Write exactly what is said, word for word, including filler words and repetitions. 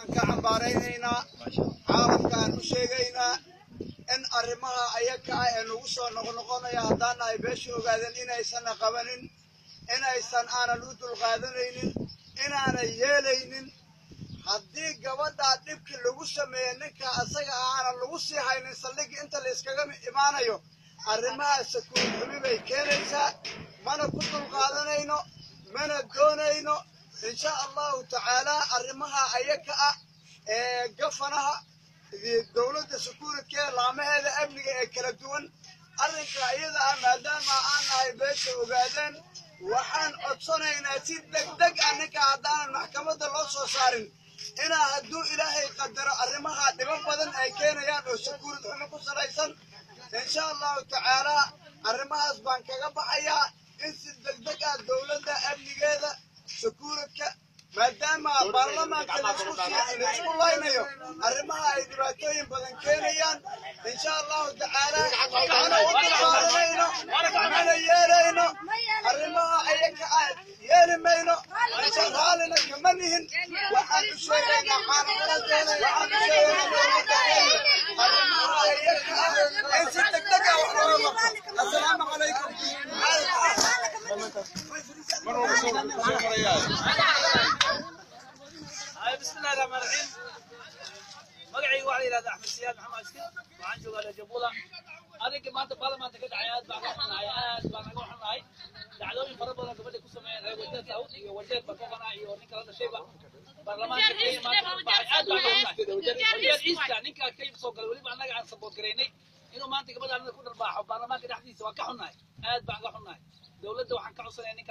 halkan ka cambaaraynayna caalamkaan u sheegaynaa in arrimaha ayaga ah ee nagu soo noqnoqonaya haddaan ay beesha ogaadeen inaysan qabanin inaysan aanan u dulqaadanaynin inaanay yeelaynin haddii gabadha dhibkii lagu sameeyay ninka asaga aanan lagu sii haynin saldhig inta la iskaga imaanayo arrimaha sakuun xumi bay keenaysaa mana ku dulqaadanayno mana doonayno insha allahu tacaala arrimaha ayaga ah ee gafanaha dowladda sakuuradkeeda laamaheeda amniga ee kala duwan arrinka iyada ah maadaama aan nahay beesha ogaadeen waxaan codsanaynaa si degdeg ah ninka haddaanan maxkamadda loo soo saarin inaa hadduu ilaahay qadaro arrimaha dhibo badan ay keenayaan oo sakuurad xumo ku salaysan insha allahu tacaala arrimahaas baan kaga baxayaa in si degdeg ah dowladda amnigeeda sakuuradka maadaama baarlamaanka laisku laynayo arrimaha ay dhibaatooyin badan keenayaan insha allahu tacaala ana u dulqaadanayno mana yeelayno arrimaha ayaga ah yeeli mayno raalina kama nihin waxaan u sheegaynaa xaanaqaladeena waxaan u sheegaynaa arrimaha ayaga ah in si degdeg ah wax looga qabto assalaamu calaykum بسم الله الرحمن الرحيم. مقعي وعلي هذا أحمد سياد محمد عسكري وعن جوال جبولة. أنا كمان تبغى ما تكد عياد بعد عياد بعد نروح معي. دعوني فرب الله قبل كل سماء وجدت أو وجدت بكون أنا يورني كلام شيء بقى. برلمان كذي ما تبغى عياد بعد وجدت وجدت إيش يعني كيف سوق الولي بعد نرجع نصبوت كريني. إنه ما أنت قبل أنا كنا الباحة برلمان كده حديث وكحناي عياد بعد كحناي. دولة وحنا كعصر يعني